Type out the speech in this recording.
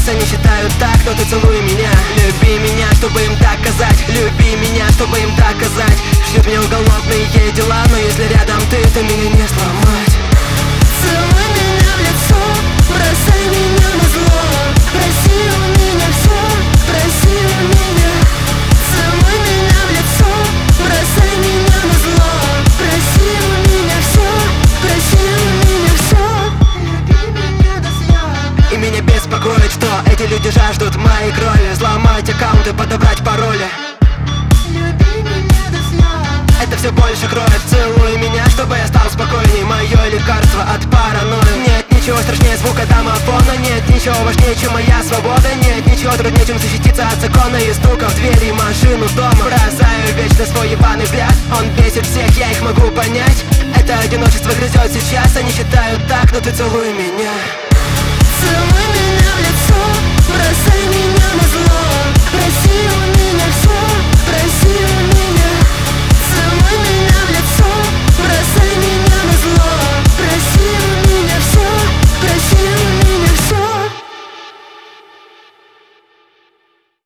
сейчас они считают так, но ты целуй меня. Люби меня, чтобы им доказать. Люби меня, чтобы им доказать. Ждет меня уголовные дела, но если рядом ты, то меня не сломать. Целуй меня в лицо, бросай меня на зло. Проси у меня все, проси у меня. Целуй меня в лицо, бросай меня на зло. Проси у меня все, проси у меня все. Люби меня до слез. И меня беспокоит, что эти люди жаждут моей крови. Взломать аккаунты, подобрать пароли. Люби меня до слез. Это все больше кроет. Целуй меня, чтобы я стал спокойней. Мое лекарство от паранойи. Нет ничего страшнее звука домофона. Нет ничего важнее, чем моя свобода. Нет ничего труднее, чем защититься от закона и стука в двери машину дома. Бросаю вечно свой ебаный взгляд. Он бесит всех, я их могу понять. Это одиночество грызет сейчас. Они считают так, но ты целуй меня. Целуй меня в лицо,